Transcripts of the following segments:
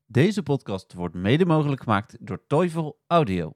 Deze podcast wordt mede mogelijk gemaakt door Teufel Audio.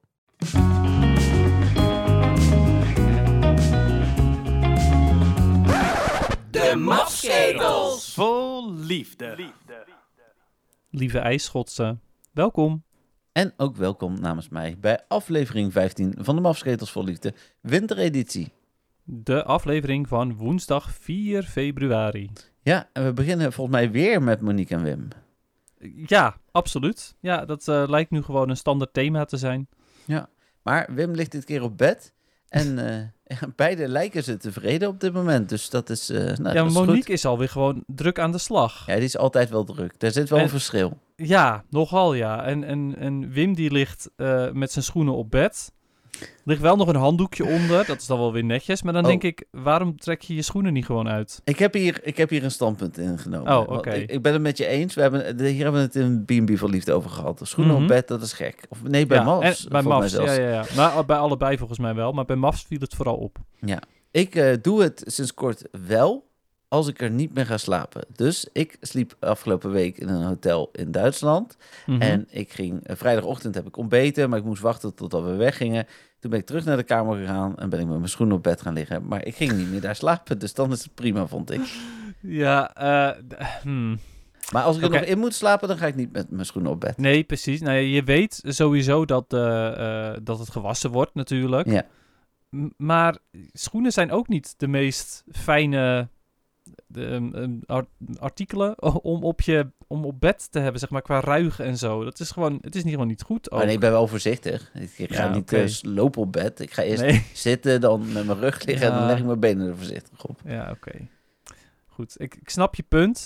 De Mafsketels! Vol liefde. Lieve ijsschotsen, welkom. En ook welkom namens mij bij aflevering 15 van de Mafsketels vol Liefde, wintereditie. De aflevering van woensdag 4 februari. Ja, en we beginnen volgens mij weer met Monique en Wim. Ja, absoluut. Ja, dat lijkt nu gewoon een standaard thema te zijn. Ja, maar Wim ligt dit keer op bed en beide lijken ze tevreden op dit moment. Dus dat is, Ja, dat is Monique goed. is alweer gewoon druk aan de slag. Ja, die is altijd wel druk. Daar zit wel een verschil. Ja, nogal ja. En Wim die ligt met zijn schoenen op bed. Er ligt wel nog een handdoekje onder, dat is dan wel weer netjes. Maar dan denk ik, waarom trek je je schoenen niet gewoon uit? Ik heb hier een standpunt ingenomen. Oh, oké. Ik ben het met je eens. Hier hebben we het in B&B van Liefde over gehad. Schoenen op bed, dat is gek. Of nee, bij Mavs. Bij Mavs, zelfs. ja. Maar bij allebei volgens mij wel. Maar bij Mavs viel het vooral op. Ja, ik doe het sinds kort wel als ik er niet meer ga slapen. Dus ik sliep afgelopen week in een hotel in Duitsland. Mhm. En ik ging, vrijdagochtend heb ik ontbeten, maar ik moest wachten totdat we weggingen. Toen ben ik terug naar de kamer gegaan en ben ik met mijn schoenen op bed gaan liggen. Maar ik ging niet meer daar slapen, dus dan is het prima, vond ik. Ja, Maar als ik er nog in moet slapen, dan ga ik niet met mijn schoenen op bed. Nee, precies. Nou, je weet sowieso dat het gewassen wordt natuurlijk. Ja. Maar schoenen zijn ook niet de meest fijne artikelen om op bed te hebben, zeg maar, qua ruigen en zo. Het is niet goed ook. Maar nee, ik ben wel voorzichtig. Ik ga niet lopen op bed. Ik ga eerst zitten, dan met mijn rug liggen en dan leg ik mijn benen er voorzichtig op. Ja, oké. Goed, ik snap je punt.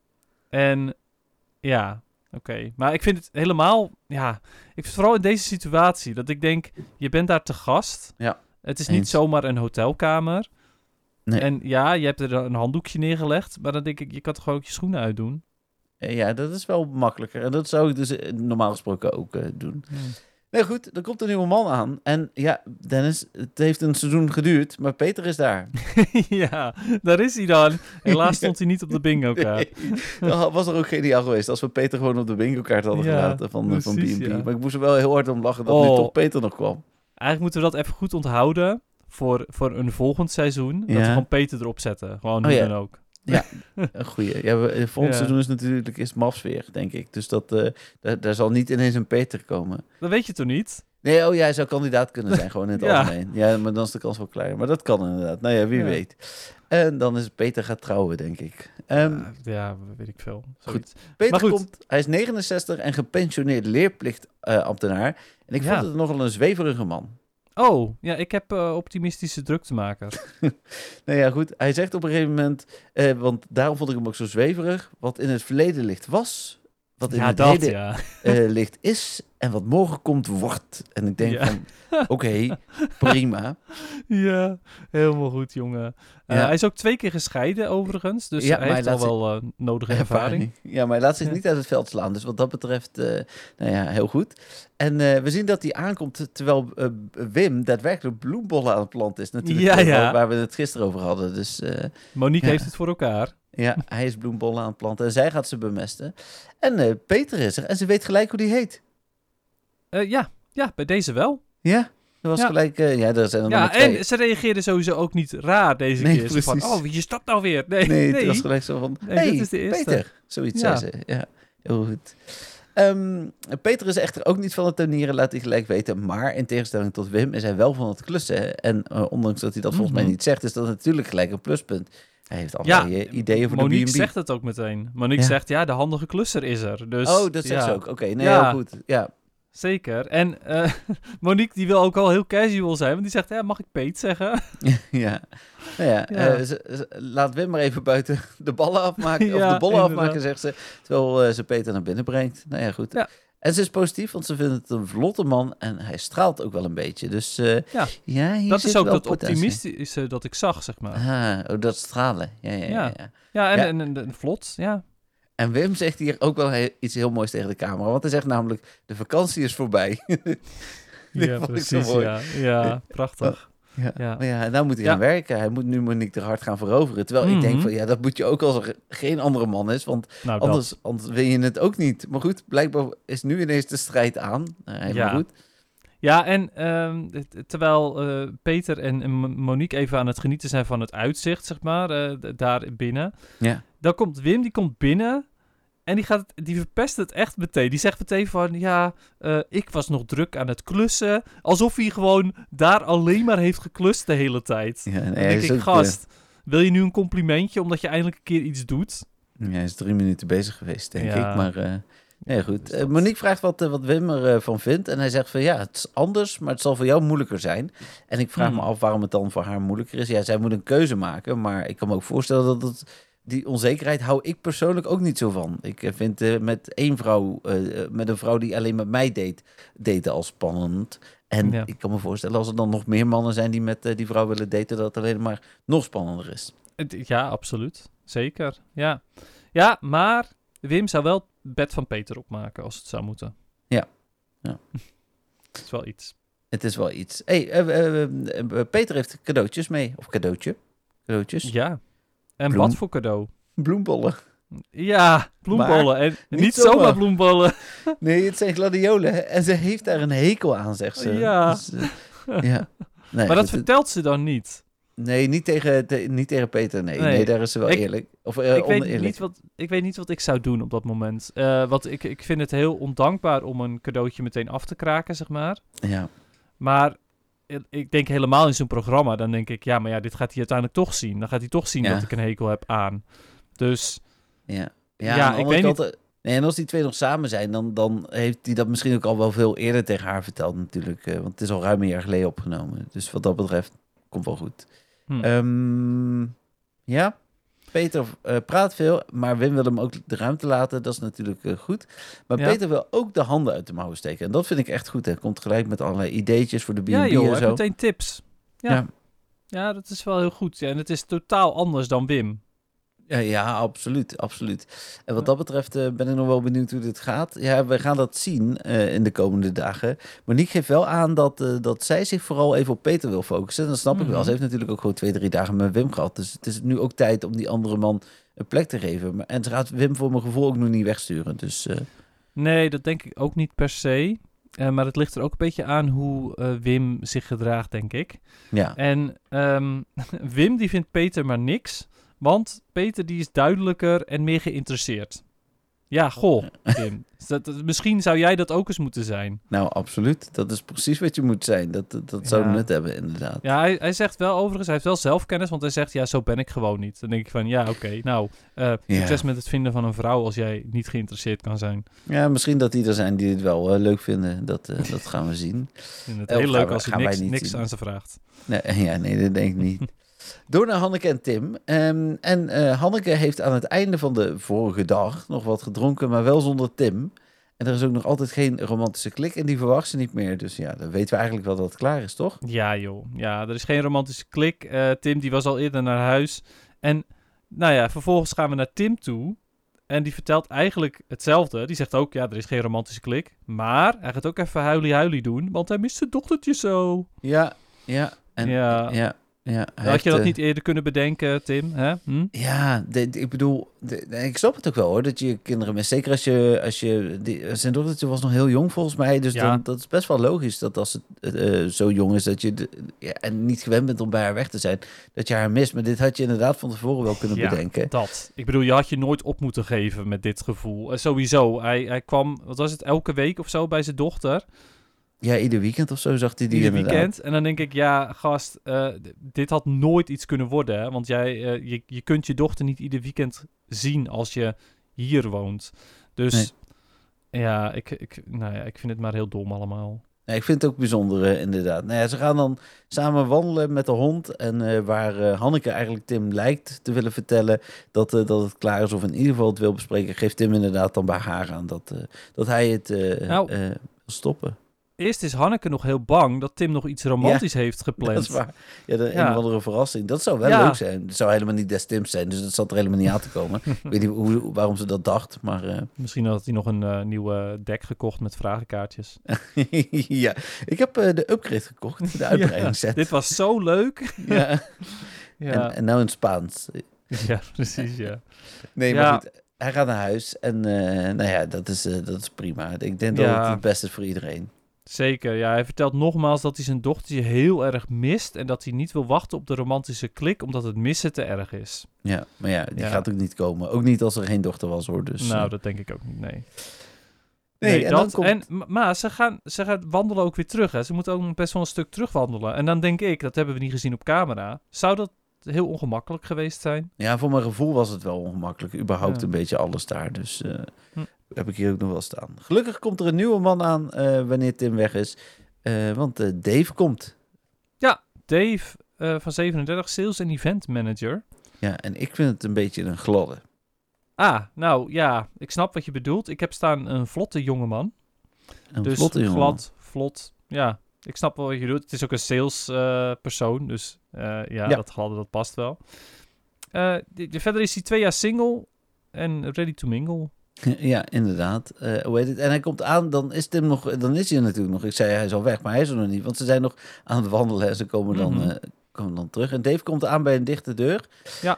En ja, oké. Maar ik vind het helemaal, ik vind het vooral in deze situatie dat ik denk, je bent daar te gast. Ja. Het is niet zomaar een hotelkamer. Nee. En ja, je hebt er een handdoekje neergelegd, maar dan denk ik, je kan toch gewoon ook je schoenen uitdoen? Ja, dat is wel makkelijker. En dat zou ik dus normaal gesproken ook doen. Nee, goed, er komt een nieuwe man aan. En ja, Dennis, het heeft een seizoen geduurd, maar Peter is daar. Ja, daar is hij dan. Helaas stond hij niet op de bingo-kaart. Nee, dat was er ook geniaal geweest als we Peter gewoon op de bingo-kaart hadden gelaten van B&B. Ja. Maar ik moest er wel heel hard om lachen dat nu toch Peter nog kwam. Eigenlijk moeten we dat even goed onthouden voor een volgend seizoen. Dat we gewoon Peter erop zetten. Gewoon nu dan ook. Ja, een goeie. Ja, volgend seizoen is natuurlijk Mavs weer, denk ik. Dus daar zal niet ineens een Peter komen. Dat weet je toch niet? Nee, hij zou kandidaat kunnen zijn, gewoon in het algemeen. Ja, maar dan is de kans wel kleiner. Maar dat kan inderdaad. Nou ja, wie weet. En dan is Peter gaat trouwen, denk ik. Weet ik veel. Goed. Peter komt, hij is 69 en gepensioneerd leerplichtambtenaar. En ik vond het nogal een zweverige man. Oh, ja, ik heb optimistische druktemaker. Nou ja, goed. Hij zegt op een gegeven moment, want daarom vond ik hem ook zo zweverig, wat in het verleden ligt was, wat in het heden ligt is en wat morgen komt wordt. En ik denk van, oké, prima. Ja, helemaal goed, jongen. Hij is ook 2 keer gescheiden overigens, dus hij heeft al wel nodige ervaring. Ja, maar hij laat zich niet uit het veld slaan. Dus wat dat betreft, heel goed. En we zien dat hij aankomt terwijl Wim daadwerkelijk bloembollen aan het planten is. Natuurlijk, waar we het gisteren over hadden. Dus, Monique heeft het voor elkaar. Ja, hij is bloembollen aan het planten en zij gaat ze bemesten. En Peter is er en ze weet gelijk hoe die heet. Ja, bij deze wel. Ja, dat was gelijk... er zijn er nog maar 2. En ze reageerde sowieso ook niet raar deze keer. Precies. Van, wie is dat nou weer? Nee, het was gelijk zo van... dit is de eerste. Peter. Zoiets zei ze. Ja, heel goed. Peter is echter ook niet van het tuinieren, laat hij gelijk weten. Maar in tegenstelling tot Wim is hij wel van het klussen. En ondanks dat hij dat volgens mij niet zegt, is dat natuurlijk gelijk een pluspunt. Hij heeft allerlei ideeën voor Monique de B&B. zegt het ook meteen. Monique zegt, de handige klusser is er. Dus, dat zegt ze ook. Oké, heel goed. Ja. Zeker. En Monique die wil ook al heel casual zijn, want die zegt, mag ik Peet zeggen? Laat Wim maar even buiten de ballen afmaken. Of de bollen afmaken, zegt ze. Terwijl ze Peter naar binnen brengt. Nou ja, goed. Ja. En ze is positief, want ze vindt het een vlotte man. En hij straalt ook wel een beetje. Dus hier dat is ook wel dat optimistische dat ik zag, zeg maar. Dat stralen. Ja, en vlot, ja. En Wim zegt hier ook wel iets heel moois tegen de camera. Want hij zegt namelijk, de vakantie is voorbij. Ja, precies. Ja, prachtig. Ja. Maar ja, nou moet hij Ja. gaan werken. Hij moet nu Monique er hard gaan veroveren. Terwijl ik denk Mhm. van, ja, dat moet je ook als er geen andere man is. Want Nou, dat. anders win je het ook niet. Maar goed, blijkbaar is nu ineens de strijd aan. Helemaal Ja. goed. Ja, en terwijl Peter en Monique even aan het genieten zijn van het uitzicht, zeg maar, daar binnen. Ja. Dan komt Wim, die komt binnen en die verpest het echt meteen. Die zegt meteen van, ja, ik was nog druk aan het klussen. Alsof hij gewoon daar alleen maar heeft geklust de hele tijd. Ja, nee, Dan hij denk is ik, ook, gast, wil je nu een complimentje omdat je eindelijk een keer iets doet? hij is 3 minuten bezig geweest, denk Ja. ik. Maar nee, goed. Dus dat- Monique vraagt wat Wim ervan vindt. En hij zegt van, ja, het is anders, maar het zal voor jou moeilijker zijn. En ik vraag me af waarom het dan voor haar moeilijker is. Ja, zij moet een keuze maken, maar ik kan me ook voorstellen dat die onzekerheid hou ik persoonlijk ook niet zo van. Ik vind met één vrouw, met een vrouw die alleen met mij daten al spannend. En Ja. ik kan me voorstellen als er dan nog meer mannen zijn die met die vrouw willen daten, dat het alleen maar nog spannender is. Ja, absoluut. Zeker, ja. Ja, maar Wim zou wel het bed van Peter opmaken als het zou moeten. Ja. Ja. Dat is wel iets. Het is wel iets. Hey, Peter heeft cadeautjes mee. Of cadeautjes. Ja. En Bloem. wat voor cadeau? Bloembollen. Ja, bloembollen. En niet niet zomaar. zomaar bloembollen. Nee, het zijn gladiolen. En ze heeft daar een hekel aan, zegt ze. Ja. Dus, ja. Nee, Maar dat goed, vertelt ze dan niet. nee, niet tegen Peter. Nee, Nee. daar is ze wel Ik- eerlijk. Of Ik weet, oneerlijk. ik weet niet wat ik zou doen op dat moment. Want ik vind het heel ondankbaar om een cadeautje meteen af te kraken, zeg maar. Ja. Maar ik denk helemaal in zo'n programma, dan denk ik, ja, maar ja, dit gaat hij uiteindelijk toch zien. Dan gaat hij toch zien Ja. dat ik een hekel heb aan. Dus Ja, Ja, aan de ik andere weet kant, nee, en als die twee nog samen zijn, dan heeft hij dat misschien ook al wel veel eerder tegen haar verteld natuurlijk. Want het is al ruim een jaar geleden opgenomen. Dus wat dat betreft, komt wel goed. Ja, Peter praat veel, maar Wim wil hem ook de ruimte laten. Dat is natuurlijk goed. Maar Ja. Peter wil ook de handen uit de mouwen steken. En dat vind ik echt goed. Hij komt gelijk met allerlei ideetjes voor de B&B ja, joh, en hij zo. heeft meteen tips. Ja. Ja. Ja, dat is wel heel goed. Ja, en het is totaal anders dan Wim. Ja, absoluut, absoluut. En wat dat betreft ben ik nog wel benieuwd hoe dit gaat. Ja, we gaan dat zien in de komende dagen. Monique geeft wel aan dat zij zich vooral even op Peter wil focussen. Dat snap ik wel. Ze heeft natuurlijk ook gewoon 2-3 dagen met Wim gehad. Dus het is nu ook tijd om die andere man een plek te geven. En ze gaat Wim voor mijn gevoel ook nog niet wegsturen. Dus Nee, dat denk ik ook niet per se. Maar het ligt er ook een beetje aan hoe Wim zich gedraagt, denk ik. ja. En Wim die vindt Peter maar niks. Want Peter die is duidelijker en meer geïnteresseerd. Ja, goh, Wim. Misschien zou jij dat ook eens moeten zijn. Nou, absoluut. Dat is precies wat je moet zijn. Dat zou Ja. nut hebben, inderdaad. Ja, hij zegt wel overigens, hij heeft wel zelfkennis, want hij zegt, ja, zo ben ik gewoon niet. Dan denk ik van, ja, oké, nou, succes met het vinden van een vrouw als jij niet geïnteresseerd kan zijn. Ja, misschien dat die er zijn die het wel leuk vinden. Dat gaan we zien. Ik vind het Of heel gaan leuk we- als gaan hij wij niet niks zien. aan ze vraagt. Nee, dat denk ik niet. Door naar Hanneke en Tim. Hanneke heeft aan het einde van de vorige dag nog wat gedronken, maar wel zonder Tim. En er is ook nog altijd geen romantische klik en die verwacht ze niet meer. Dus ja, dan weten we eigenlijk wel dat het klaar is, toch? Ja, joh. Ja, er is geen romantische klik. Tim, die was al eerder naar huis. En, nou ja, vervolgens gaan we naar Tim toe. En die vertelt eigenlijk hetzelfde. Die zegt ook, ja, er is geen romantische klik. Maar hij gaat ook even huilie-huilie doen, want hij mist zijn dochtertje zo. Ja. En, Ja. hij Had heeft, je dat niet eerder kunnen bedenken, Tim? Hè? Hm? Ja, ik bedoel, ik snap het ook wel hoor, dat je kinderen mist. Zeker als je zijn dochtertje was nog heel jong volgens mij, dus Ja. dan, dat is best wel logisch dat als het zo jong is dat je en niet gewend bent om bij haar weg te zijn, dat je haar mist. Maar dit had je inderdaad van tevoren wel kunnen Ja, bedenken. dat. Ik bedoel, je had je nooit op moeten geven met dit gevoel. Sowieso, hij kwam, wat was het, elke week of zo bij zijn dochter. Ja, ieder weekend of zo zag hij die Ieder inderdaad. weekend. En dan denk ik, ja, gast, dit had nooit iets kunnen worden. Hè? Want je kunt je dochter niet ieder weekend zien als je hier woont. Dus ja, ik vind het maar heel dom allemaal. Ja, ik vind het ook bijzonder, inderdaad. Nou ja, ze gaan dan samen wandelen met de hond. En waar Hanneke eigenlijk Tim lijkt te willen vertellen dat het klaar is, of in ieder geval het wil bespreken, geeft Tim inderdaad dan bij haar aan dat hij het wil stoppen. Eerst is Hanneke nog heel bang dat Tim nog iets romantisch heeft gepland. Dat is waar. Ja, een of andere verrassing. Dat zou wel leuk zijn. Het zou helemaal niet des Tims zijn, dus dat zat er helemaal niet aan te komen. Ik weet niet waarom ze dat dacht, maar... Misschien had hij nog een nieuwe deck gekocht met vragenkaartjes. Ja, ik heb de upgrade gekocht, de uitbreidingsset. Dit was zo leuk. Ja. Ja. En nou in Spaans. Ja, precies, ja. Nee, maar goed. Hij gaat naar huis en nou ja, dat is prima. Ik denk dat het beste is voor iedereen. Zeker, ja. Hij vertelt nogmaals dat hij zijn dochtertje heel erg mist en dat hij niet wil wachten op de romantische klik, omdat het missen te erg is. Ja, maar ja, die gaat ook niet komen. Ook niet als er geen dochter was, hoor. Dus, nou, dat denk ik ook niet, nee. Nee, en dat, dan komt... maar ze gaan wandelen ook weer terug, hè. Ze moeten ook best wel een stuk terugwandelen. En dan denk ik, dat hebben we niet gezien op camera, zou dat heel ongemakkelijk geweest zijn? Ja, voor mijn gevoel was het wel ongemakkelijk. Überhaupt een beetje alles daar. Dus heb ik hier ook nog wel staan. Gelukkig komt er een nieuwe man aan wanneer Tim weg is. Want Dave komt. Ja, Dave van 37, Sales en Event Manager. Ja, en ik vind het een beetje een gladde. Nou ja, ik snap wat je bedoelt. Ik heb staan een vlotte jongeman. Een vlotte jongeman. Glad, vlot, ja. Ik snap wel wat je doet. Het is ook een sales persoon, dus dat gladde, dat past wel. Verder is hij 2 jaar single en ready to mingle. Ja, inderdaad. Hoe heet het? En hij komt aan, dan is Tim nog, dan is hij natuurlijk nog. Ik zei hij is al weg, maar hij is er nog niet, want ze zijn nog aan het wandelen en ze komen dan terug. En Dave komt aan bij een dichte deur. Ja.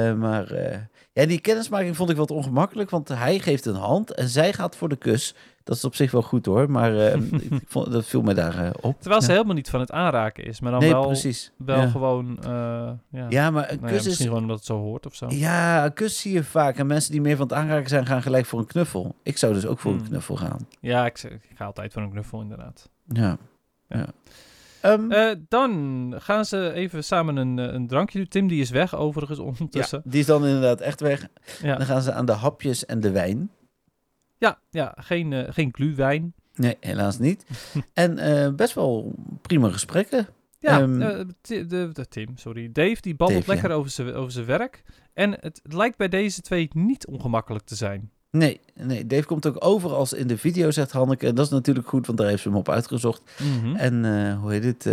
Ja, die kennismaking vond ik wat ongemakkelijk, want hij geeft een hand en zij gaat voor de kus. Dat is op zich wel goed hoor, maar dat viel mij daar op. Terwijl ze helemaal niet van het aanraken is, maar dan wel gewoon... Ja, maar een kus is... Misschien gewoon omdat het zo hoort of zo. Ja, een kus zie je vaak. En mensen die meer van het aanraken zijn, gaan gelijk voor een knuffel. Ik zou dus ook voor een knuffel gaan. Ja, ik ga altijd voor een knuffel inderdaad. Ja. Dan gaan ze even samen een drankje doen. Tim die is weg overigens ondertussen. Ja, die is dan inderdaad echt weg. Ja. Dan gaan ze aan de hapjes en de wijn. Ja, geen glühwein. Nee, helaas niet. En best wel prima gesprekken. Ja, Dave die babbelt lekker over zijn werk. En het lijkt bij deze twee niet ongemakkelijk te zijn. Nee, Dave komt ook over als in de video, zegt Hanneke. En dat is natuurlijk goed, want daar heeft ze hem op uitgezocht. Mm-hmm. En hoe heet het?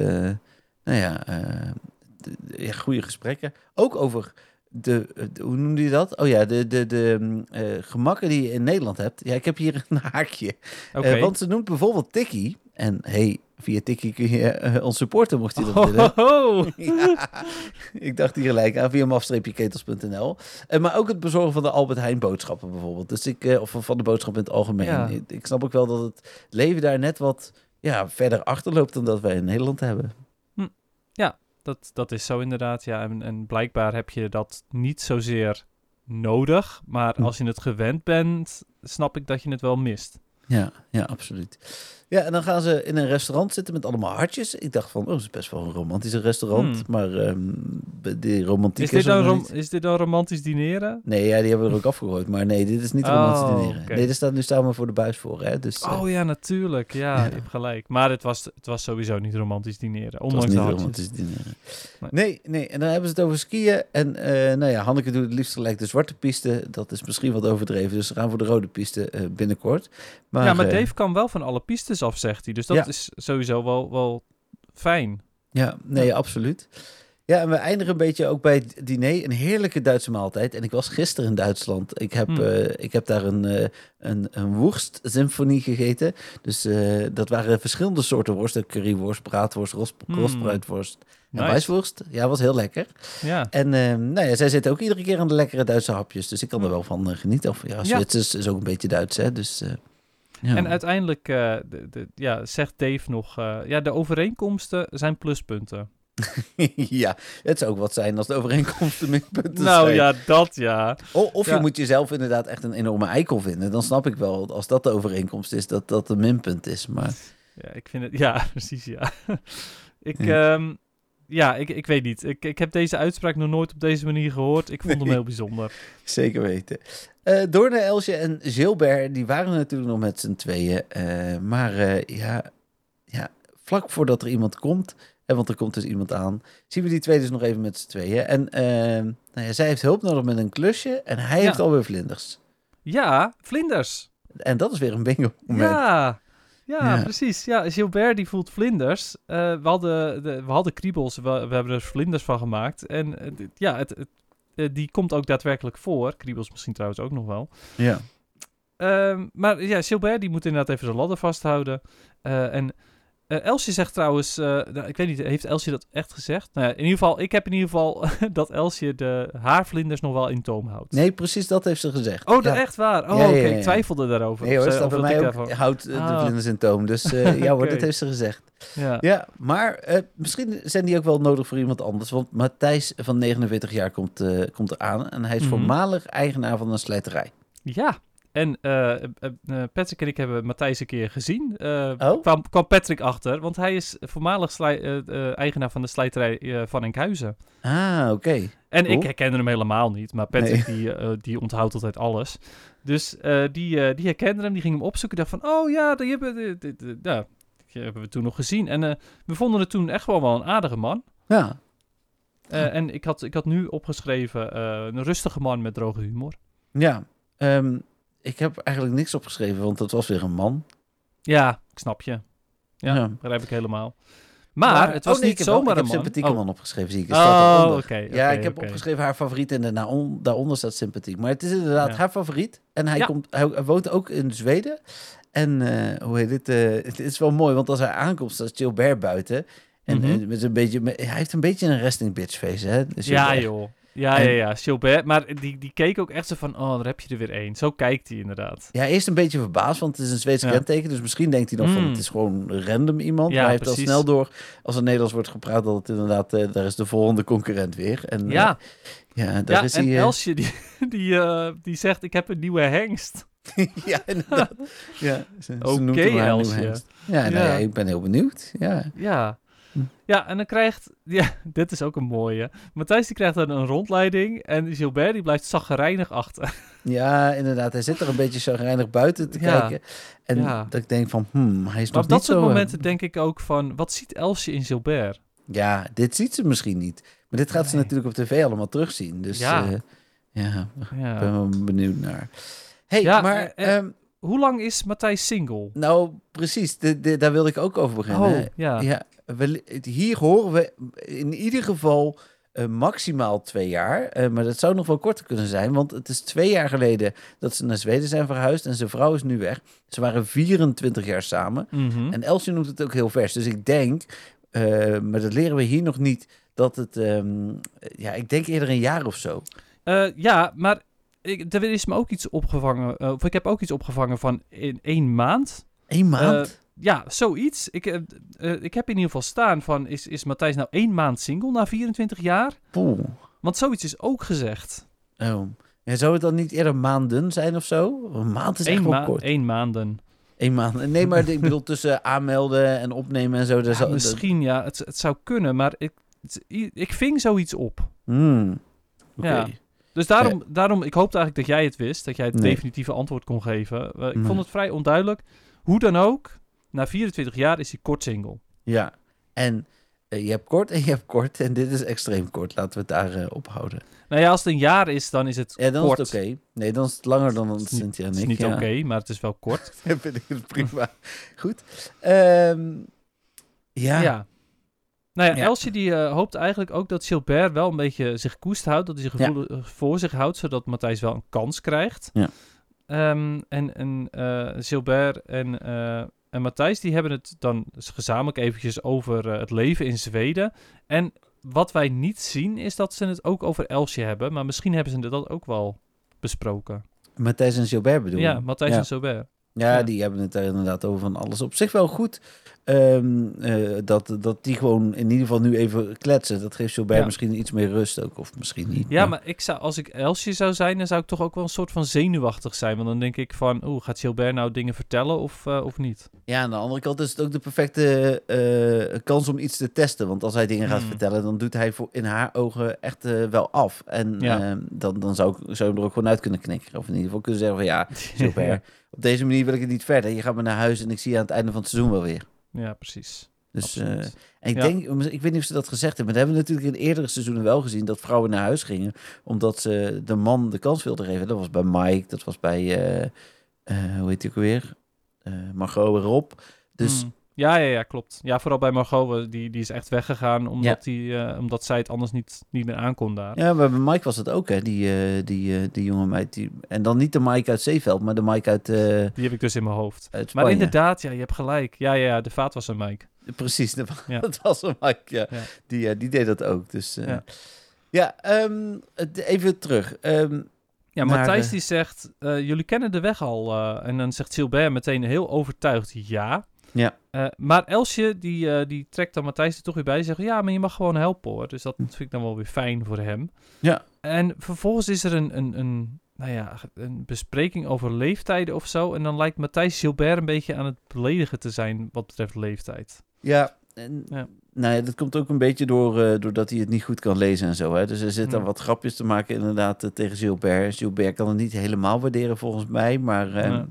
Goede gesprekken. Ook over hoe noemde je dat? Oh ja, de gemakken die je in Nederland hebt. Ja, ik heb hier een haakje. Okay. Want ze noemt bijvoorbeeld Tikkie. En via Tikkie kun je ons supporten, mocht je dat willen. Ja, ik dacht hier gelijk aan via maf-ketels.nl. Maar ook het bezorgen van de Albert Heijn boodschappen bijvoorbeeld. Dus of van de boodschap in het algemeen. Ja. Ik snap ook wel dat het leven daar net wat verder achterloopt dan dat wij in Nederland hebben. Ja, dat is zo inderdaad. Ja. En blijkbaar heb je dat niet zozeer nodig. Maar als je het gewend bent, snap ik dat je het wel mist. Ja, absoluut. Ja, en dan gaan ze in een restaurant zitten met allemaal hartjes. Ik dacht van, het is best wel een romantische restaurant. Maar die romantiek is dit dan romantisch dineren? Nee, die hebben we er ook afgegooid. Maar nee, dit is niet romantisch dineren. Okay. Nee, nu staan we voor de buis voor. Hè? Dus, ja, natuurlijk. Ja, je hebt gelijk. Maar het was sowieso niet romantisch dineren. Ondanks het was niet romantisch dineren. Nee. En dan hebben ze het over skiën. En Hanneke doet het liefst gelijk de zwarte piste. Dat is misschien wat overdreven. Dus ze gaan voor de rode piste binnenkort. Maar Dave kan wel van alle pistes af, zegt hij. Dus dat is sowieso wel fijn. Ja, absoluut. Ja, en we eindigen een beetje ook bij het diner. Een heerlijke Duitse maaltijd. En ik was gisteren in Duitsland. Ik heb daar een worstsymfonie gegeten. Dus dat waren verschillende soorten worsten. Curryworst, braadworst, rostbruidworst en wijsworst. Ja, was heel lekker. Ja. En zij zitten ook iedere keer aan de lekkere Duitse hapjes. Dus ik kan er wel van genieten. Zwitsers is ook een beetje Duits, hè. Dus... Ja. En uiteindelijk zegt Dave nog... de overeenkomsten zijn pluspunten. Ja, het zou ook wat zijn als de overeenkomsten minpunten zijn. Nou ja, dat ja. Of je moet jezelf inderdaad echt een enorme eikel vinden. Dan snap ik wel, als dat de overeenkomst is, dat een minpunt is. Maar... Ja, ik vind het... Ja, precies, ja. Ik weet niet. Ik heb deze uitspraak nog nooit op deze manier gehoord. Ik vond hem heel bijzonder. Zeker weten. Door naar Elsje en Gilbert, die waren natuurlijk nog met z'n tweeën. Maar vlak voordat er iemand komt, want er komt dus iemand aan, zien we die twee dus nog even met z'n tweeën. En zij heeft hulp nodig met een klusje en hij heeft alweer vlinders. Ja, vlinders. En dat is weer een bingo moment. Ja. Ja, precies. Ja, Gilbert die voelt vlinders. We hadden kriebels, we hebben er vlinders van gemaakt. En die komt ook daadwerkelijk voor. Kriebels misschien trouwens ook nog wel. Ja. Maar ja, Gilbert die moet inderdaad even zijn ladder vasthouden. Elsje zegt trouwens, ik weet niet, heeft Elsje dat echt gezegd? Nou, in ieder geval, ik heb in ieder geval dat Elsje de haarvlinders nog wel in toom houdt. Nee, precies dat heeft ze gezegd. Oh, dat echt waar? Oh, Ja, oké, ja. ik twijfelde daarover. Nee hoor, Of staat bij mij ook, daarvan... houdt de vlinders in toom. Dus ja hoor, Oké. dat heeft ze gezegd. Ja. Ja, maar misschien zijn die ook wel nodig voor iemand anders. Want Matthijs van 49 jaar komt eraan. En hij is voormalig eigenaar van een slijterij. Ja. En Patrick en ik hebben Matthijs een keer gezien. Kwam Patrick achter, want hij is voormalig eigenaar van de slijterij van Enkhuizen. Ah, oké. En Cool. ik herkende hem helemaal niet, maar Patrick die onthoudt altijd alles. Dus die herkende hem, die ging hem opzoeken. Dacht van, oh ja, die hebben we toen nog gezien. En we vonden het toen echt wel een aardige man. Ja. En ik had nu opgeschreven, een rustige man met droge humor. Ja, ik heb eigenlijk niks opgeschreven, want dat was weer een man. Ja, ik snap je. Ja, begrijp ik helemaal. Maar het was niet zomaar een man. Ik heb sympathieke man opgeschreven, zie ik. Oké. Ik heb opgeschreven haar favoriet en daaronder staat sympathiek. Maar het is inderdaad haar favoriet. En hij woont ook in Zweden. En hoe heet het? Het is wel mooi, want als hij aankomt, staat Gilbert buiten. En met hij heeft een beetje een resting bitch face, hè? Ja, joh. Ja, Gilbert. Maar die keek ook echt zo van, oh, daar heb je er weer één. Zo kijkt hij inderdaad. Ja, eerst een beetje verbaasd, want het is een Zweeds kenteken. Dus misschien denkt hij dan van, het is gewoon random iemand. Maar hij heeft al snel door, als er Nederlands wordt gepraat, dat het inderdaad, daar is de volgende concurrent weer. En, daar is hij... Elsje, die zegt, ik heb een nieuwe hengst. Ja, inderdaad. Ja, Oké, Elsje. Ja, ik ben heel benieuwd. Ja. Ja, en dan krijgt... Ja, dit is ook een mooie. Matthijs die krijgt dan een rondleiding en Gilbert die blijft chagrijnig achter. Ja, inderdaad. Hij zit er een beetje chagrijnig buiten te kijken. En dat ik denk van, hij is nog niet zo... Maar op dat soort momenten denk ik ook van, wat ziet Elsje in Gilbert? Ja, dit ziet ze misschien niet. Maar dit gaat ze natuurlijk op tv allemaal terugzien. Dus ik ben wel benieuwd naar. Hoe lang is Matthijs single? Nou, precies. Daar wilde ik ook over beginnen. Hier horen we in ieder geval maximaal 2 jaar. Maar dat zou nog wel korter kunnen zijn. Want het is 2 jaar geleden dat ze naar Zweden zijn verhuisd. En zijn vrouw is nu weg. Ze waren 24 jaar samen. En Elsje noemt het ook heel vers. Dus ik denk, maar dat leren we hier nog niet, dat het... ik denk eerder een jaar of zo. Maar... Er is me ook iets opgevangen, of ik heb ook iets opgevangen van in 1 maand. 1 maand? Ja, zoiets. Ik heb in ieder geval staan van, is Matthijs nou 1 maand single na 24 jaar? Poeh. Want zoiets is ook gezegd. Oh. Ja, zou het dan niet eerder maanden zijn of zo? Een maand is echt wel kort. 1 maanden. 1 maand. Nee, maar ik bedoel tussen aanmelden en opnemen en zo. Misschien, ja. Het zou kunnen, maar ik ving zoiets op. Oké. Ja. Dus daarom, ik hoopte eigenlijk dat jij het wist, dat jij het definitieve antwoord kon geven. Ik vond het vrij onduidelijk. Hoe dan ook, na 24 jaar is hij kort single. Ja, en je hebt kort en je hebt kort. En dit is extreem kort. Laten we het daar ophouden. Nou ja, als het een jaar is, dan is het kort. Ja, dan is het oké. Nee, dan is het langer dan Cynthia en ik. Het is niet oké, maar het is wel kort. Dan vind ik het prima. Goed. Nou ja, Elsje die hoopt eigenlijk ook dat Gilbert wel een beetje zich koest houdt. Dat hij zijn gevoel voor zich houdt, zodat Matthijs wel een kans krijgt. Ja. Gilbert en Matthijs die hebben het dan gezamenlijk eventjes over het leven in Zweden. En wat wij niet zien is dat ze het ook over Elsje hebben. Maar misschien hebben ze dat ook wel besproken. Matthijs en Gilbert bedoel je? Ja, Matthijs en Gilbert. Ja, die hebben het daar inderdaad over van alles. Op zich wel goed dat die gewoon in ieder geval nu even kletsen. Dat geeft Gilbert misschien iets meer rust ook, of misschien niet. Ja, maar als ik Elsje zou zijn, dan zou ik toch ook wel een soort van zenuwachtig zijn. Want dan denk ik van, gaat Gilbert nou dingen vertellen of niet? Ja, aan de andere kant is het ook de perfecte kans om iets te testen. Want als hij dingen gaat vertellen, dan doet hij in haar ogen echt wel af. En dan zou hem er ook gewoon uit kunnen knikken. Of in ieder geval kunnen zeggen van, Gilbert, op deze manier wil ik het niet verder. Je gaat maar naar huis en ik zie je aan het einde van het seizoen wel weer. Ja, precies. Dus, en ik denk, ik weet niet of ze dat gezegd hebben, maar dat hebben we natuurlijk in eerdere seizoenen wel gezien, dat vrouwen naar huis gingen, omdat ze de man de kans wilden geven. Dat was bij Mike, dat was bij, hoe heet hij ook alweer? Margot en Rob. Dus Ja, klopt. Ja, vooral bij Margot, die is echt weggegaan omdat zij het anders niet meer aankon daar. ja, maar bij Mike was het ook, hè, die jonge meid. En dan niet de Mike uit Zeeveld, maar de Mike uit Die heb ik dus in mijn hoofd. uit Spanje. Maar inderdaad, ja, je hebt gelijk. Ja, de vaatwasser Mike. Precies, Ja. dat was een Mike, ja. Ja. Die deed dat ook. Dus Ja. even terug. Ja, Maar, Matthijs die zegt, jullie kennen de weg al. En dan zegt Gilbert meteen heel overtuigd ja. Ja. Maar Elsje, die trekt dan Matthijs er toch weer bij. Die zegt, ja, maar je mag gewoon helpen hoor. Dus dat vind ik dan wel weer fijn voor hem. Ja. En vervolgens is er een bespreking over leeftijden of zo. En dan lijkt Matthijs Gilbert een beetje aan het beledigen te zijn wat betreft leeftijd. Ja, Ja. Nou ja, dat komt ook een beetje doordat hij het niet goed kan lezen en zo. Hè? Dus er zitten wat grapjes te maken inderdaad tegen Gilbert. Gilbert kan het niet helemaal waarderen volgens mij, maar...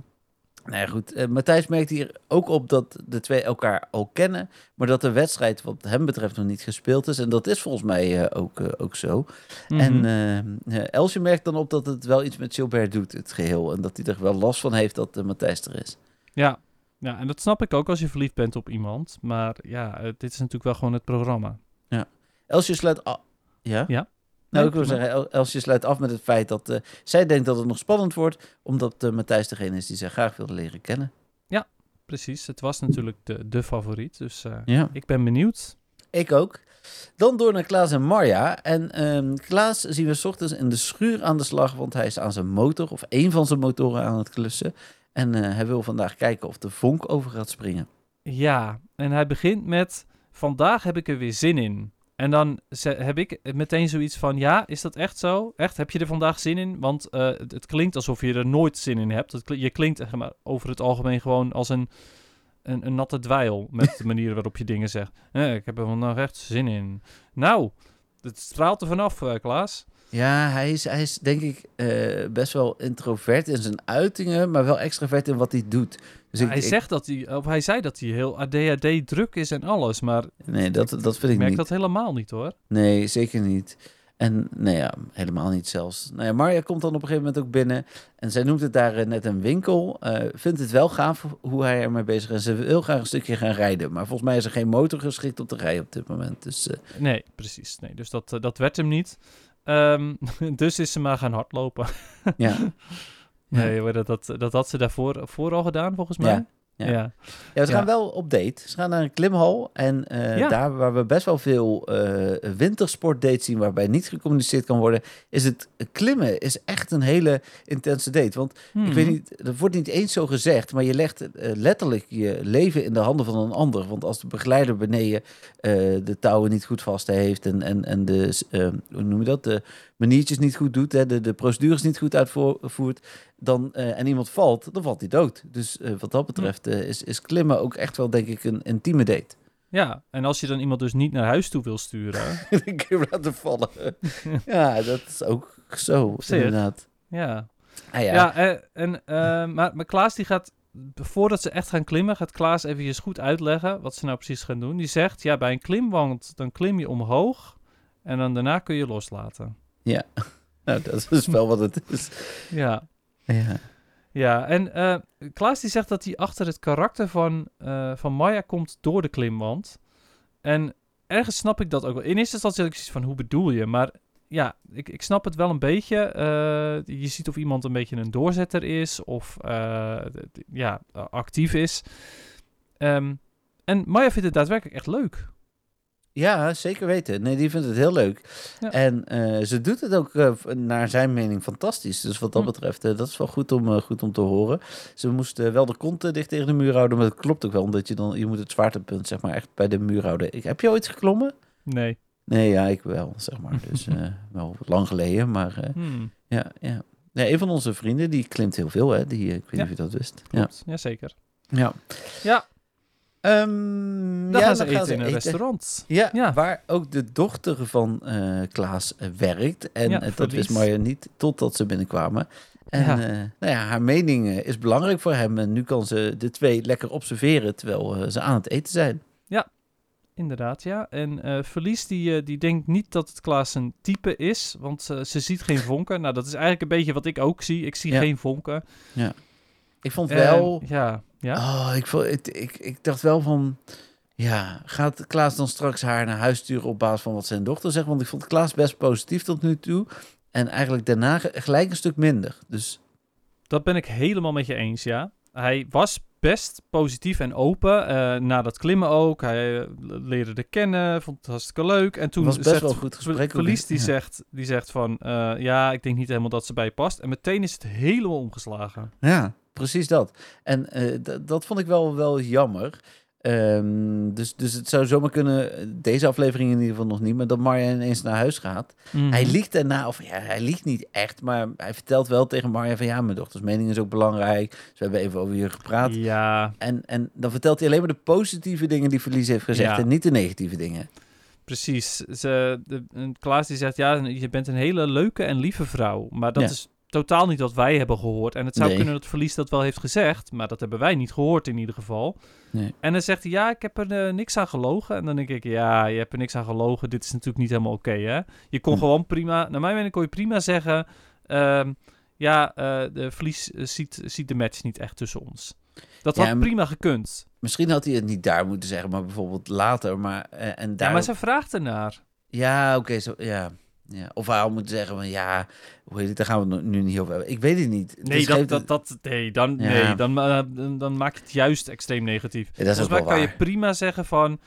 Nou ja, goed. Matthijs merkt hier ook op dat de twee elkaar al kennen, maar dat de wedstrijd wat hem betreft nog niet gespeeld is. En dat is volgens mij ook zo. Mhm. En Elsje merkt dan op dat het wel iets met Gilbert doet, het geheel. En dat hij er wel last van heeft dat Matthijs er is. Ja, en dat snap ik ook als je verliefd bent op iemand. Maar ja, dit is natuurlijk wel gewoon het programma. Elsje sluit af. Ja? Ja? Nou, Nee, ik wil zeggen, Elsje sluit af met het feit dat zij denkt dat het nog spannend wordt, omdat Matthijs degene is die zij graag wilde leren kennen. Precies, het was natuurlijk de favoriet. Dus Ja. ik ben benieuwd. Ik ook. Dan door naar Klaas en Marja. En Klaas zien we 's ochtends in de schuur aan de slag, want hij is aan zijn motor, of één van zijn motoren aan het klussen. En hij wil vandaag kijken of de vonk over gaat springen. Ja, en hij begint met, vandaag heb ik er weer zin in. En dan heb ik meteen zoiets van, ja, is dat echt zo? Echt, heb je er vandaag zin in? Want het klinkt alsof je er nooit zin in hebt. Je klinkt zeg maar, over het algemeen gewoon als een natte dweil met de manier waarop je dingen zegt. Ik heb er vandaag echt zin in. Nou, het straalt er vanaf, Klaas. Ja, hij is denk ik best wel introvert in zijn uitingen, maar wel extravert in wat hij doet. Dus Hij zei dat hij heel ADHD druk is en alles, maar Nee, dat vind ik ik merk niet. dat helemaal niet hoor. Nee, zeker niet. En nee, ja, helemaal niet zelfs. Nou ja, Marja komt dan op een gegeven moment ook binnen. En zij noemt het daar net een winkel. Vindt het wel gaaf hoe hij ermee bezig is. Ze wil graag een stukje gaan rijden. Maar volgens mij is er geen motor geschikt om te rijden op dit moment. Dus, Nee, precies. Nee, dus dat werd hem niet. Dus is ze maar gaan hardlopen. ja. Nee, maar dat had ze daarvoor al gedaan, volgens mij. Ja. Ja, ze gaan wel op date. Ze gaan naar een klimhal. En daar waar we best wel veel wintersportdates zien, waarbij niet gecommuniceerd kan worden, is het klimmen is echt een hele intense date. Want ik weet niet, dat wordt niet eens zo gezegd, maar je legt letterlijk je leven in de handen van een ander. Want als de begeleider beneden de touwen niet goed vast heeft en de, hoe noem je dat, de maniertjes niet goed doet, hè, de procedures niet goed uitvoert, en iemand valt, dan valt hij dood. Dus wat dat betreft is klimmen ook echt wel, denk ik, een intieme date. Ja, en als je dan iemand dus niet naar huis toe wil sturen. Een keer laten vallen. Ja, dat is ook zo, inderdaad. Ja. Ah, Maar Klaas die gaat, voordat ze echt gaan klimmen, gaat Klaas even goed uitleggen wat ze nou precies gaan doen. Die zegt, ja, bij een klimwand, dan klim je omhoog en dan daarna kun je loslaten. Ja, nou, dat is wel wat het is. Ja. Ja. Ja, en Klaas die zegt dat hij achter het karakter van Maya komt door de klimwand. En ergens snap ik dat ook wel. In eerste instantie had ik zoiets van, hoe bedoel je? Maar ja, ik snap het wel een beetje. Je ziet of iemand een beetje een doorzetter is of actief is. En Maya vindt het daadwerkelijk echt leuk. Ja, zeker weten. Nee, die vindt het heel leuk. Ja. En ze doet het ook naar zijn mening fantastisch. Dus wat dat betreft, dat is wel goed om te horen. Ze moest wel de kont dicht tegen de muur houden, maar dat klopt ook wel, omdat je moet het zwaartepunt zeg maar echt bij de muur houden. Heb je ooit geklommen? Nee. Nee, ja, ik wel, zeg maar. Dus wel lang geleden, maar ja. Nee, een van onze vrienden, die klimt heel veel, hè. Ik weet niet of je dat wist. Klopt, ja zeker. Ja. Dan gaan ze eten in een restaurant. Ja, waar ook de dochter van Klaas werkt. En dat wist Marja niet totdat ze binnenkwamen. En haar mening is belangrijk voor hem. En nu kan ze de twee lekker observeren terwijl ze aan het eten zijn. Ja, inderdaad, ja. En Verlies die denkt niet dat het Klaas een type is, want ze ziet geen vonken. Nou, dat is eigenlijk een beetje wat ik ook zie. Ik zie geen vonken. Ja. Ik vond wel... Ja? Oh, ik dacht wel van... Ja, gaat Klaas dan straks haar naar huis sturen op basis van wat zijn dochter zegt? Want ik vond Klaas best positief tot nu toe. En eigenlijk daarna gelijk een stuk minder. Dus Dat ben ik helemaal met je eens, ja. Hij was best positief en open. Na dat klimmen ook. Hij leerde de kennen, vond het hartstikke leuk. En toen was best wel een goed gesprek. Verlies die, Ja. zegt van... ja, ik denk niet helemaal dat ze bij je past. En meteen is het helemaal omgeslagen. Ja, precies dat. En dat vond ik wel jammer. Dus het zou zomaar kunnen, deze aflevering in ieder geval nog niet, maar dat Marja ineens naar huis gaat. Mhm. Hij liegt daarna, of ja, hij liegt niet echt, maar hij vertelt wel tegen Marja van ja, mijn dochters mening is ook belangrijk. Dus we hebben even over je gepraat. Ja, En dan vertelt hij alleen maar de positieve dingen die Verlies heeft gezegd Ja. en niet de negatieve dingen. precies. Klaas die zegt, ja, je bent een hele leuke en lieve vrouw. Maar dat Ja. is totaal niet wat wij hebben gehoord. En het zou Nee. kunnen dat Verlies dat wel heeft gezegd, maar dat hebben wij niet gehoord in ieder geval. Nee. En dan zegt hij, ja, ik heb er niks aan gelogen. En dan denk ik, ja, je hebt er niks aan gelogen. Dit is natuurlijk niet helemaal oké, hè? Je kon gewoon prima, naar mijn mening kon je prima zeggen... de Verlies ziet de match niet echt tussen ons. Dat Ja, had prima gekund. Misschien had hij het niet daar moeten zeggen, maar bijvoorbeeld later. Maar, en daar... Ja, maar ze vraagt ernaar. Ja, oké, zo, ja. Ja. Of hij had moeten zeggen van ja, hoe heet het, daar gaan we het nu niet over hebben. Ik weet het niet. Nee, Dus dan maak je het juist extreem negatief. Ja, dat is Volgens ook mij wel kan je waar. prima zeggen van...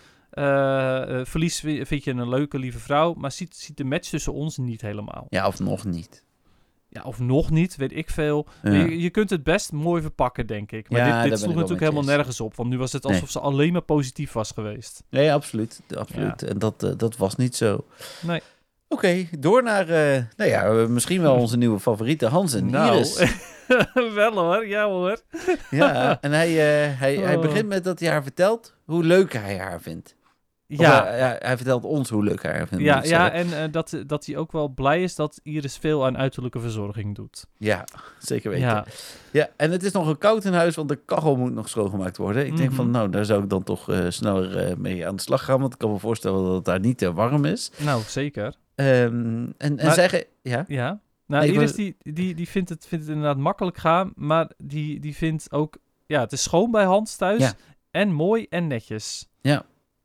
Verlies vind je een leuke, lieve vrouw... maar ziet de match tussen ons niet helemaal. Ja, of nog niet. Ja, of nog niet, weet ik veel. Ja. Je kunt het best mooi verpakken, denk ik. Maar Ja, daar ben dit ik sloeg wel natuurlijk met je helemaal eens. nergens op. Want nu was het alsof Nee. ze alleen maar positief was geweest. Nee, absoluut. Absoluut. En dat was niet zo. Nee. Oké, door naar, misschien wel onze nieuwe favoriete, Hans en Iris. Wel hoor, ja hoor. Ja, en hij Oh. begint met dat hij haar vertelt hoe leuk hij haar vindt. Of Ja, hij vertelt ons hoe leuk hij haar vindt. ja, moet ik ja zeggen. en dat hij ook wel blij is dat Iris veel aan uiterlijke verzorging doet. Ja, zeker weten. Ja, Ja, en het is nog koud in huis, want de kachel moet nog schoongemaakt worden. Ik denk Mhm. van, nou, daar zou ik dan toch sneller mee aan de slag gaan. Want ik kan me voorstellen dat het daar niet te warm is. nou zeker. En Maar- zeggen, ja, Ja. Nou, Nee, ik Iris die vindt het inderdaad makkelijk gaan, maar die vindt ook... Ja, het is schoon bij Hans thuis Ja. en mooi en netjes. ja.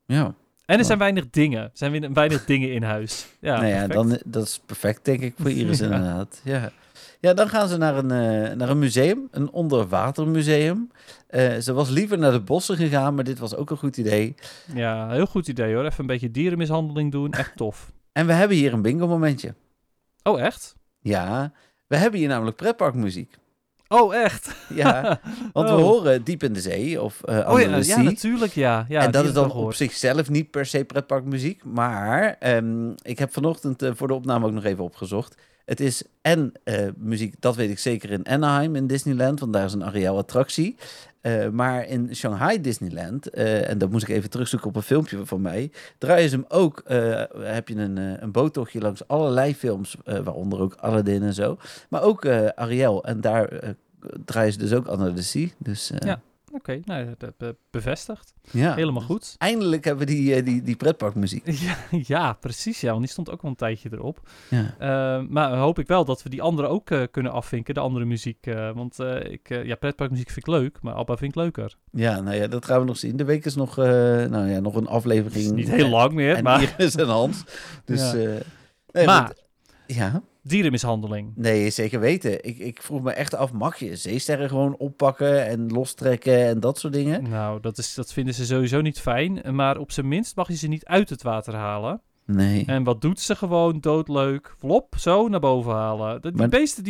En er zijn weinig dingen. Er zijn weinig dingen in huis. Ja, Nou ja, perfect. dat is perfect, denk ik, voor Iris Ja. inderdaad. Ja. Ja, dan gaan ze naar een museum, een onderwatermuseum. Ze was liever naar de bossen gegaan, maar dit was ook een goed idee. Ja, heel goed idee hoor. Even een beetje dierenmishandeling doen. Echt tof. En we hebben hier een bingo-momentje. Oh, echt? Ja, we hebben hier namelijk pretparkmuziek. Oh, echt? Ja, want we Oh. horen Diep in de Zee of Oh Under ja, the ja, Sea. natuurlijk, ja. Ja, En dat die is heb ik dan al op gehoord. zichzelf niet per se pretparkmuziek. Maar ik heb vanochtend voor de opname ook nog even opgezocht. Het is muziek, dat weet ik zeker, in Anaheim in Disneyland. Want daar is een Ariel-attractie. Maar in Shanghai Disneyland, en dat moest ik even terugzoeken op een filmpje van mij, draaien ze hem ook, heb je een boottochtje langs allerlei films, waaronder ook Aladdin en zo. Maar ook Ariel. En daar draaien ze dus ook Under the Sea. Dus Ja. Oké, nou, bevestigd. ja. Helemaal goed. Eindelijk hebben we die pretparkmuziek. Ja, precies. Ja, want die stond ook wel een tijdje erop. Ja. Maar hoop ik wel dat we die andere ook kunnen afvinken, de andere muziek. Want pretparkmuziek vind ik leuk, maar ABBA vind ik leuker. Ja, nou ja, dat gaan we nog zien. De week is nog, nog een aflevering. Het is niet heel lang meer, En maar Iris en Hans. Dus, Ja. nee, Maar- ja, dierenmishandeling. nee, zeker weten. Ik vroeg me echt af, mag je zeesterren gewoon oppakken en lostrekken en dat soort dingen? Nou, dat vinden ze sowieso niet fijn. Maar op zijn minst mag je ze niet uit het water halen. Nee. En wat doet ze gewoon? Doodleuk. Vlop, zo naar boven halen. Die Maar- beesten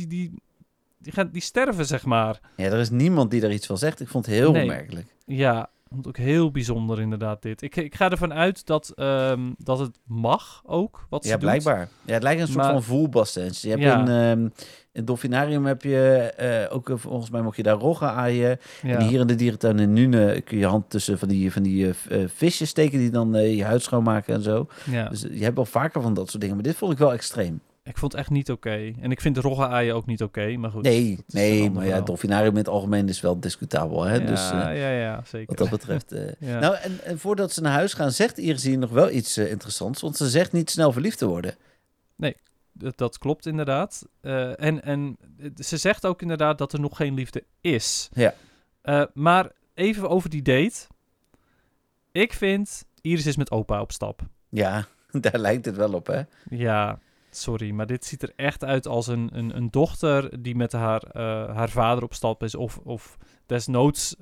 die sterven, zeg maar. Ja, er is niemand die daar iets van zegt. Ik vond het heel Nee. opmerkelijk. Ja, vond ook heel bijzonder inderdaad dit. Ik ga ervan uit dat het mag ook, wat ze Ja, doet. blijkbaar. Ja, het lijkt een soort Maar- van voelbassens. Je hebt Ja. in het dolfinarium heb je ook, volgens mij mocht je daar roggen aaien. Ja. En hier in de dierentuin in Nune kun je hand tussen van die visjes steken die dan je huid schoonmaken en zo. Ja. Dus je hebt wel vaker van dat soort dingen. Maar dit vond ik wel extreem. Ik vond het echt niet oké. En ik vind roggenaaien ook niet oké, maar goed. Nee, dat is een ander maar ja, verhaal. het dolfinarium in het algemeen is wel discutabel. Hè? Ja, Dus ja, zeker. wat dat betreft. Ja. Nou, en voordat ze naar huis gaan, zegt Iris hier nog wel iets interessants. Want ze zegt niet snel verliefd te worden. Dat klopt inderdaad. En ze zegt ook inderdaad dat er nog geen liefde is. Ja. Maar even over die date. Ik vind, Iris is met opa op stap. Ja, daar lijkt het wel op, hè? Ja, sorry, maar dit ziet er echt uit als een dochter die met haar vader op stap is. Of desnoods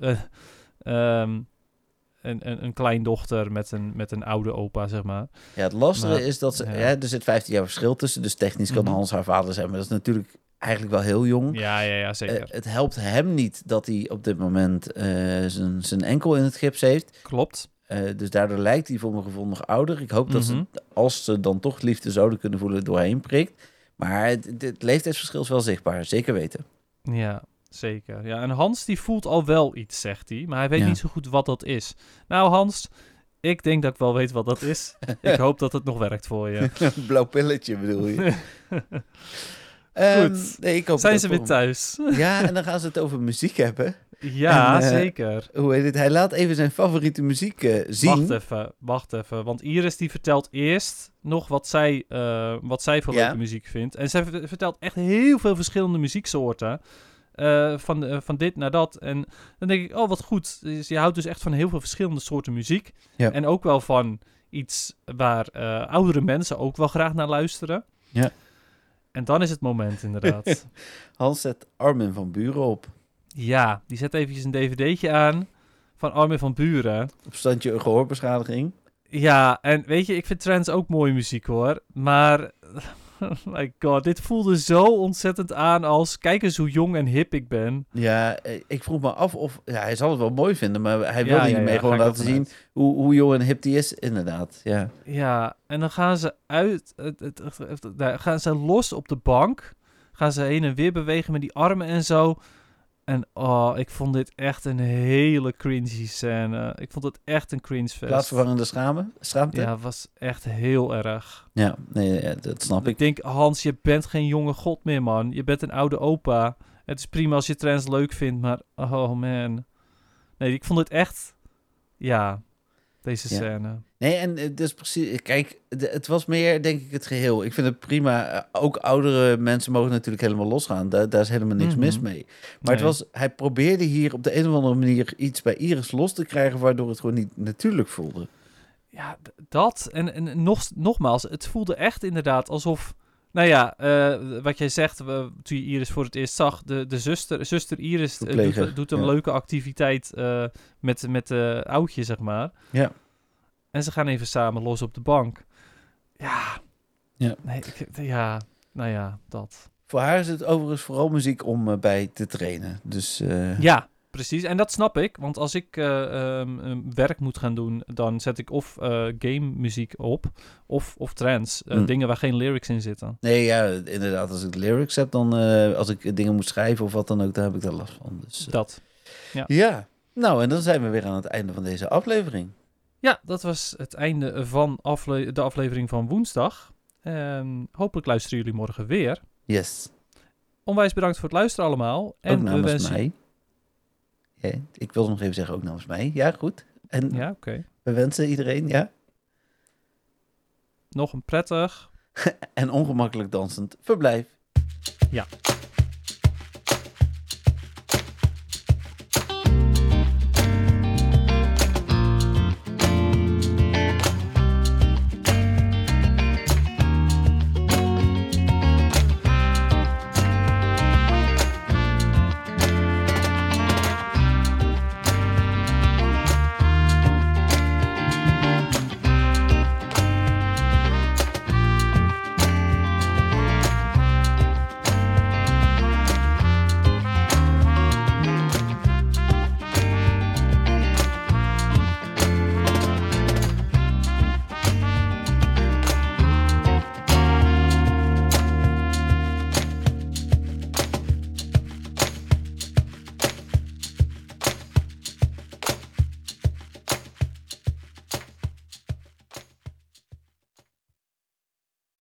een kleindochter met een oude opa, zeg maar. Ja, het lastige Maar, is dat ze... ja. Ja, er zit 15 jaar verschil tussen, dus technisch kan Mhm. Hans haar vader zijn. Maar dat is natuurlijk eigenlijk wel heel jong. Ja, zeker. Het helpt hem niet dat hij op dit moment zijn enkel in het gips heeft. Klopt. Dus daardoor lijkt hij voor mijn gevoel nog ouder. Ik hoop dat Mhm. als ze dan toch liefde zouden kunnen voelen, doorheen prikt. Maar het leeftijdsverschil is wel zichtbaar, zeker weten. Ja, zeker. Ja, en Hans die voelt al wel iets, zegt hij. Maar hij weet Ja. niet zo goed wat dat is. Nou, Hans, ik denk dat ik wel weet wat dat is. Ik hoop dat het nog werkt voor je. Een blauw pilletje bedoel je? Goed. Nee, ik hoop Zijn het ze ook weer voor hem. thuis? Ja, en dan gaan ze het over muziek hebben. Ja, En, zeker. Hoe heet het? Hij laat even zijn favoriete muziek zien. Wacht even. Want Iris die vertelt eerst nog wat zij voor Ja. leuke muziek vindt. En zij vertelt echt heel veel verschillende muzieksoorten. Van dit naar dat. En dan denk ik, oh wat goed. Dus je houdt dus echt van heel veel verschillende soorten muziek. Ja. En ook wel van iets waar oudere mensen ook wel graag naar luisteren. Ja. En dan is het moment inderdaad. Hans zet Armin van Buren op. Ja, die zet eventjes een dvd'tje aan van Armin van Buren. Op standje een gehoorbeschadiging. Ja, en weet je, ik vind trance ook mooie muziek hoor. Maar, oh my god, dit voelde zo ontzettend aan als... Kijk eens hoe jong en hip ik ben. Ja, ik vroeg me af of... Ja, hij zal het wel mooi vinden, maar hij wil Ja, hiermee ja, gewoon ga ik laten ook zien vanuit. hoe jong en hip die is, inderdaad. Ja. Ja, en dan gaan ze gaan ze los op de bank. Gaan ze heen en weer bewegen met die armen en zo. En oh, ik vond dit echt een hele cringy scène. Ik vond het echt een cringe fest. Plaatsvervangende schaamte? Ja, was echt heel erg. Ja, nee, ja, dat snap Ik ik. denk, Hans, je bent geen jonge god meer, man. Je bent een oude opa. Het is prima als je trans leuk vindt, maar oh man. Nee, ik vond het echt... Ja, deze Ja. scène. Nee, en dus precies... Kijk, het was meer, denk ik, het geheel. Ik vind het prima. Ook oudere mensen mogen natuurlijk helemaal losgaan. Daar is helemaal niks mis mee. Maar Nee. hij probeerde hier op de een of andere manier iets bij Iris los te krijgen, waardoor het gewoon niet natuurlijk voelde. Ja, dat. En nogmaals, het voelde echt inderdaad alsof... Nou ja, wat jij zegt, toen je Iris voor het eerst zag, de zuster Iris Verpleger, doet een ja. leuke activiteit met de oudje, zeg maar. Ja. En ze gaan even samen los op de bank. Ja. Ja. Nee, nou ja, dat. Voor haar is het overigens vooral muziek om bij te trainen. Dus Ja, precies. En dat snap ik. Want als ik werk moet gaan doen, dan zet ik of game muziek op, of trance. Dingen waar geen lyrics in zitten. nee, ja, inderdaad. Als ik lyrics heb, dan als ik dingen moet schrijven of wat dan ook, daar heb ik daar last van. Dus, Dat. ja, nou, en dan zijn we weer aan het einde van deze aflevering. Ja, dat was het einde van de aflevering van woensdag. Hopelijk luisteren jullie morgen weer. Yes. Onwijs bedankt voor het luisteren allemaal. En Ook namens we wensen... mij. Ja, ik wil nog even zeggen, ook namens mij. Ja, goed. En Ja, oké. we wensen iedereen, ja, Nog een prettig... en ongemakkelijk dansend verblijf. Ja.